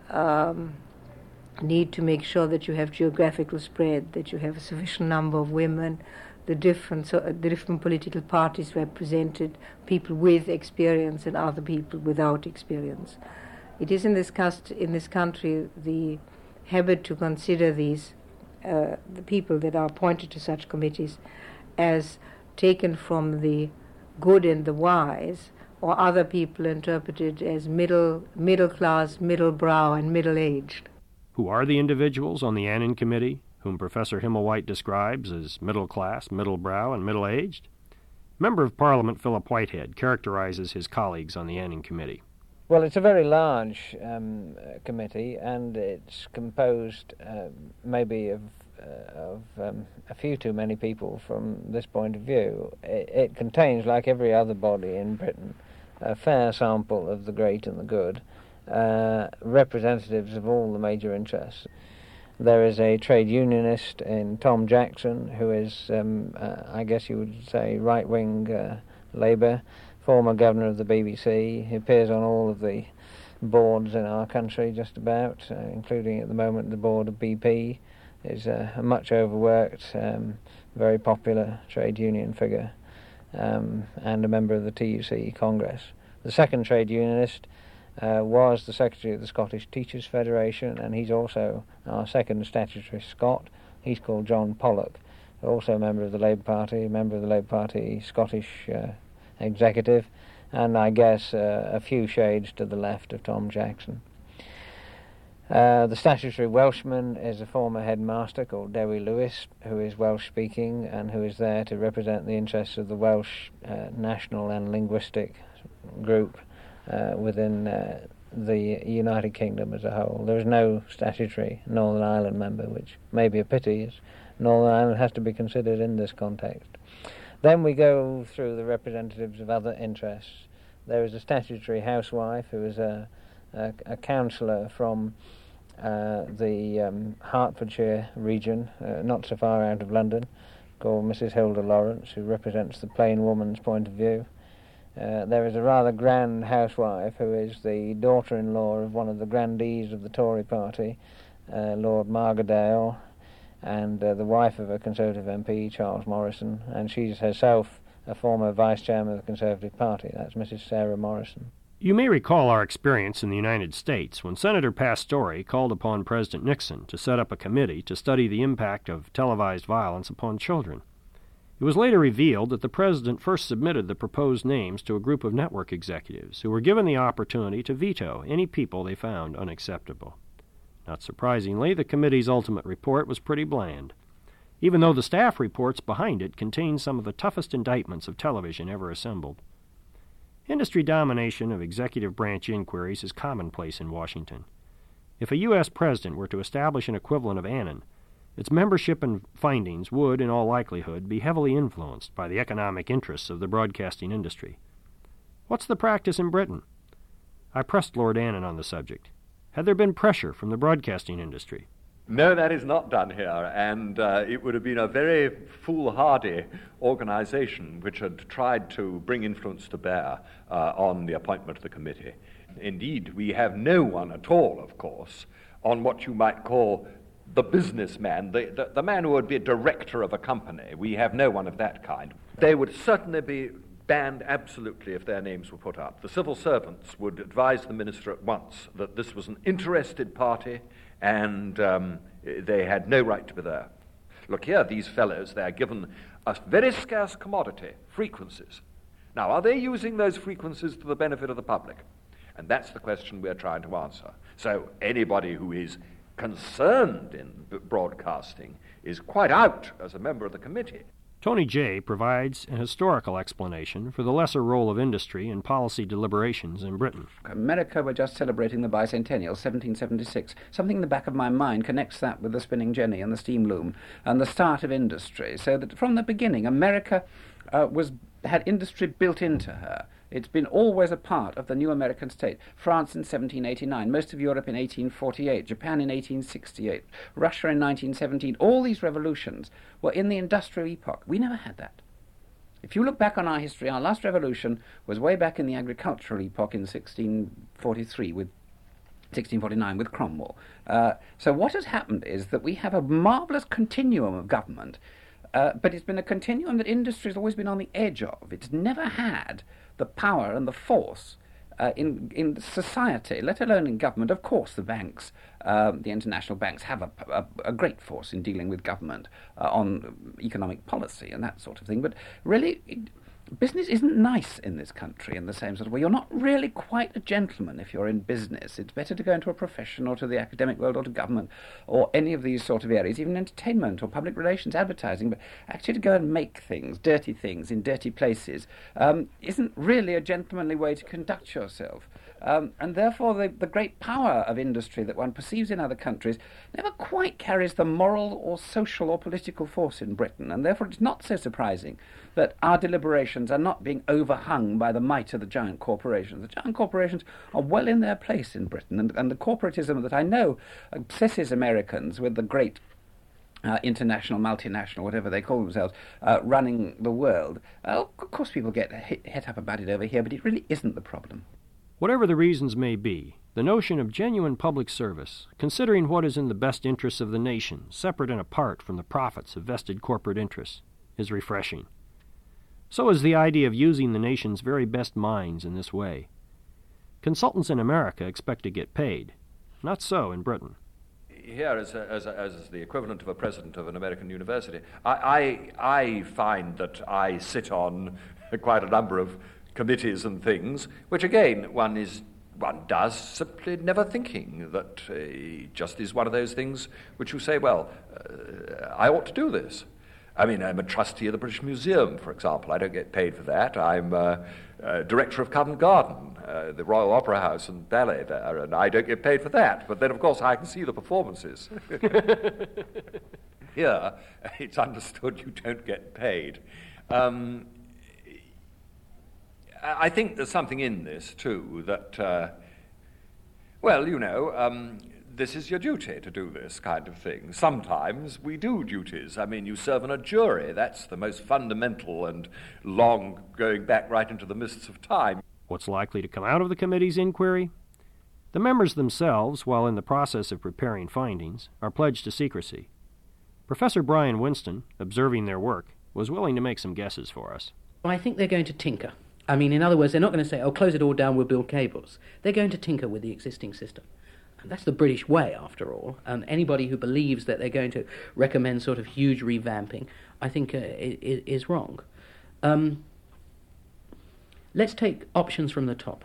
need to make sure that you have geographical spread, that you have a sufficient number of women, the different political parties represented, people with experience and other people without experience. It is in this country the habit to consider these the people that are appointed to such committees as taken from the good and the wise, or other people interpreted as middle class, middle brow, and middle aged. Who are the individuals on the Annan Committee, whom Professor Himmelwhite describes as middle class, middle brow, and middle aged? Member of Parliament Philip Whitehead characterizes his colleagues on the Annan Committee. Well, it's a very large committee, and it's composed maybe of a few too many people from this point of view. It contains, like every other body in Britain, a fair sample of the great and the good, representatives of all the major interests. There is a trade unionist in Tom Jackson, who is, I guess you would say, right-wing Labour, former governor of the BBC. He appears on all of the boards in our country, just about, including at the moment the board of BP. Is a much overworked, very popular trade union figure, and a member of the TUC Congress. The second trade unionist was the secretary of the Scottish Teachers Federation, and he's also our second statutory Scot. He's called John Pollock, also a member of the Labour Party Scottish executive, and I guess a few shades to the left of Tom Jackson. The statutory Welshman is a former headmaster called Dewi Lewis, who is Welsh-speaking and who is there to represent the interests of the Welsh national and linguistic group within the United Kingdom as a whole. There is no statutory Northern Ireland member, which may be a pity, as Northern Ireland has to be considered in this context. Then we go through the representatives of other interests. There is a statutory housewife who is a councillor from the Hertfordshire region, not so far out of London, called Mrs. Hilda Lawrence, who represents the plain woman's point of view. There is a rather grand housewife who is the daughter-in-law of one of the grandees of the Tory party, Lord Margadale, and the wife of a Conservative MP, Charles Morrison, and she's herself a former vice-chairman of the Conservative Party. That's Mrs. Sarah Morrison. You may recall our experience in the United States when Senator Pastore called upon President Nixon to set up a committee to study the impact of televised violence upon children. It was later revealed that the President first submitted the proposed names to a group of network executives who were given the opportunity to veto any people they found unacceptable. Not surprisingly, the committee's ultimate report was pretty bland, even though the staff reports behind it contained some of the toughest indictments of television ever assembled. Industry domination of executive branch inquiries is commonplace in Washington. If a U.S. president were to establish an equivalent of Annan, its membership and findings would, in all likelihood, be heavily influenced by the economic interests of the broadcasting industry. What's the practice in Britain? I pressed Lord Annan on the subject. Had there been pressure from the broadcasting industry? No, that is not done here, and it would have been a very foolhardy organization which had tried to bring influence to bear on the appointment of the committee. Indeed, we have no one at all, of course, on what you might call the businessman, the man who would be a director of a company. We have no one of that kind. They would certainly be banned absolutely if their names were put up. The civil servants would advise the minister at once that this was an interested party and they had no right to be there. Look here, these fellows, they are given a very scarce commodity, frequencies. Now, are they using those frequencies to the benefit of the public? And that's the question we're trying to answer. So anybody who is concerned in broadcasting is quite out as a member of the committee. Tony Jay provides a historical explanation for the lesser role of industry in policy deliberations in Britain. America were just celebrating the bicentennial, 1776. Something in the back of my mind connects that with the spinning jenny and the steam loom and the start of industry, so that from the beginning America had industry built into her. It's been always a part of the new American state. France in 1789, most of Europe in 1848, Japan in 1868, Russia in 1917. All these revolutions were in the industrial epoch. We never had that. If you look back on our history, our last revolution was way back in the agricultural epoch in 1649 with Cromwell. So what has happened is that we have a marvellous continuum of government, but it's been a continuum that industry has always been on the edge of. It's never had the power and the force in society, let alone in government. Of course, the banks, the international banks, have a great force in dealing with government on economic policy and that sort of thing. But really, business isn't nice in this country in the same sort of way. You're not really quite a gentleman if you're in business. It's better to go into a profession or to the academic world or to government or any of these sort of areas, even entertainment or public relations, advertising. But actually to go and make things in dirty places, isn't really a gentlemanly way to conduct yourself. And therefore the great power of industry that one perceives in other countries never quite carries the moral or social or political force in Britain, and therefore it's not so surprising that our deliberations are not being overhung by the might of the giant corporations. The giant corporations are well in their place in Britain, and the corporatism that I know obsesses Americans with the great international, multinational, whatever they call themselves, running the world. Of course people get het up about it over here, but it really isn't the problem. Whatever the reasons may be, the notion of genuine public service, considering what is in the best interests of the nation, separate and apart from the profits of vested corporate interests, is refreshing. So is the idea of using the nation's very best minds in this way. Consultants in America expect to get paid. Not so in Britain. Here, as the equivalent of a president of an American university, I find that I sit on quite a number of committees and things, which again one does simply never thinking that just is one of those things which you say, well, I ought to do this. I mean, I'm a trustee of the British Museum, for example. I don't get paid for that. I'm director of Covent Garden, the Royal Opera House and Ballet there, and I don't get paid for that. But then, of course, I can see the performances. Here, it's understood you don't get paid. I think there's something in this, too, that, this is your duty to do this kind of thing. Sometimes we do duties. I mean, you serve on a jury. That's the most fundamental and long, going back right into the mists of time. What's likely to come out of the committee's inquiry? The members themselves, while in the process of preparing findings, are pledged to secrecy. Professor Brian Winston, observing their work, was willing to make some guesses for us. I think they're going to tinker. I mean, in other words, they're not going to say, oh, close it all down, we'll build cables. They're going to tinker with the existing system. And that's the British way, after all. And anybody who believes that they're going to recommend sort of huge revamping, I think is wrong. Let's take options from the top.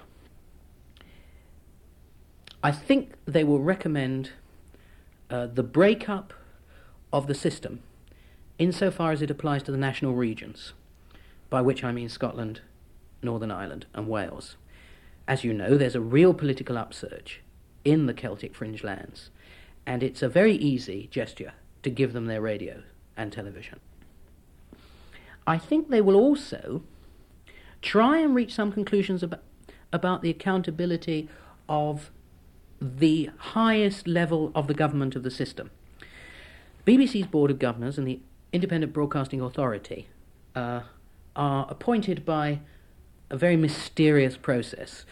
I think they will recommend the breakup of the system insofar as it applies to the national regions, by which I mean Scotland, Northern Ireland and Wales. As you know, there's a real political upsurge in the Celtic fringe lands, and it's a very easy gesture to give them their radio and television. I think they will also try and reach some conclusions about the accountability of the highest level of the government of the system. BBC's Board of Governors and the Independent Broadcasting Authority are appointed by a very mysterious process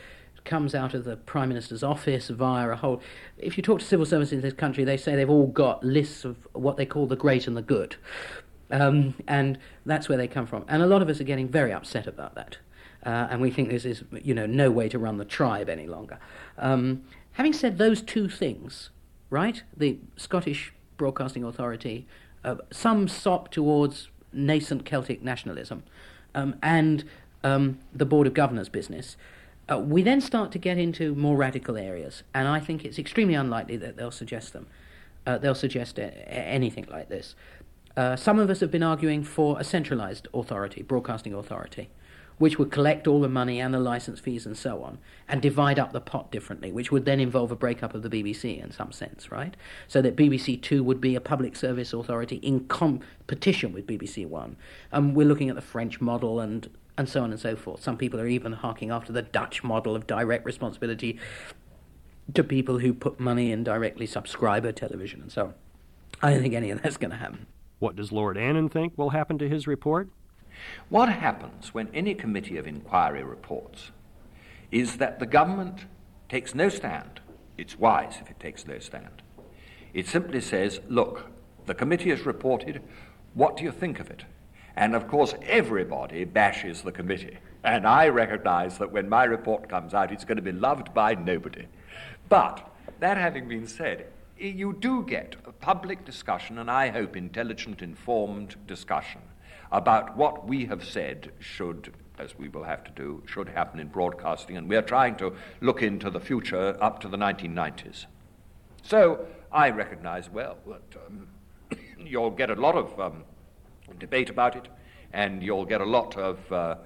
comes out of the Prime Minister's office via a whole... If you talk to civil servants in this country, they say they've all got lists of what they call the great and the good. And that's where they come from. And a lot of us are getting very upset about that. And we think this is, no way to run the tribe any longer. Having said those two things, right, the Scottish Broadcasting Authority, some sop towards nascent Celtic nationalism, and the Board of Governors business, we then start to get into more radical areas, and I think it's extremely unlikely that they'll suggest them. They'll suggest anything like this. Some of us have been arguing for a centralised authority, broadcasting authority, which would collect all the money and the licence fees and so on, and divide up the pot differently, which would then involve a break-up of the BBC in some sense, right? So that BBC Two would be a public service authority in competition with BBC One. We're looking at the French model and so on and so forth. Some people are even harking after the Dutch model of direct responsibility to people who put money in directly subscriber television and so on. I don't think any of that's going to happen. What does Lord Annan think will happen to his report? What happens when any committee of inquiry reports is that the government takes no stand. It's wise if it takes no stand. It simply says, look, the committee has reported, what do you think of it? And of course everybody bashes the committee. And I recognise that when my report comes out it's going to be loved by nobody. But, that having been said, you do get a public discussion, and I hope intelligent, informed discussion about what we have said should, as we will have to do, should happen in broadcasting, and we are trying to look into the future up to the 1990s. So I recognise well that you'll get a lot of debate about it, and you'll get a lot of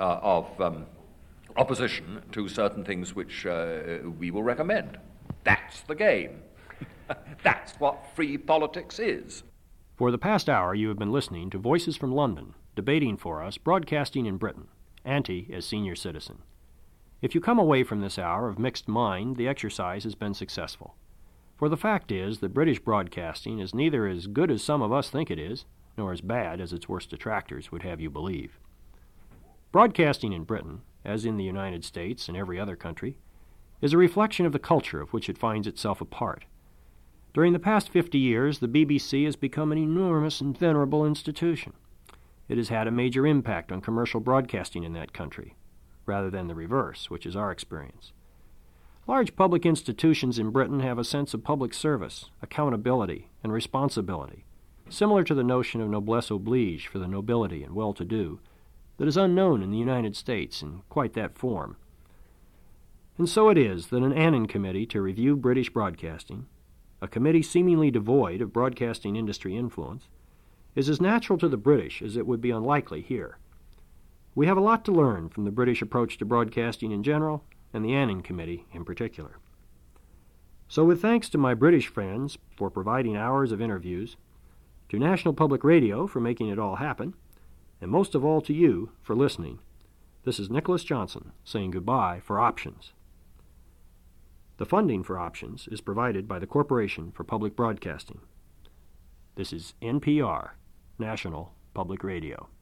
opposition to certain things which we will recommend. That's the game. That's what free politics is. For the past hour, you have been listening to Voices from London, debating for us broadcasting in Britain, Auntie as senior citizen. If you come away from this hour of mixed mind, the exercise has been successful. For the fact is that British broadcasting is neither as good as some of us think it is, nor as bad as its worst detractors would have you believe. Broadcasting in Britain, as in the United States and every other country, is a reflection of the culture of which it finds itself a part. During the past 50 years, the BBC has become an enormous and venerable institution. It has had a major impact on commercial broadcasting in that country, rather than the reverse, which is our experience. Large public institutions in Britain have a sense of public service, accountability, and responsibility, similar to the notion of noblesse oblige for the nobility and well-to-do, that is unknown in the United States in quite that form. And so it is that an Annan Committee to review British broadcasting, a committee seemingly devoid of broadcasting industry influence, is as natural to the British as it would be unlikely here. We have a lot to learn from the British approach to broadcasting in general, and the Annan Committee in particular. So with thanks to my British friends for providing hours of interviews, to National Public Radio for making it all happen, and most of all to you for listening, this is Nicholas Johnson saying goodbye for Options. The funding for Options is provided by the Corporation for Public Broadcasting. This is NPR, National Public Radio.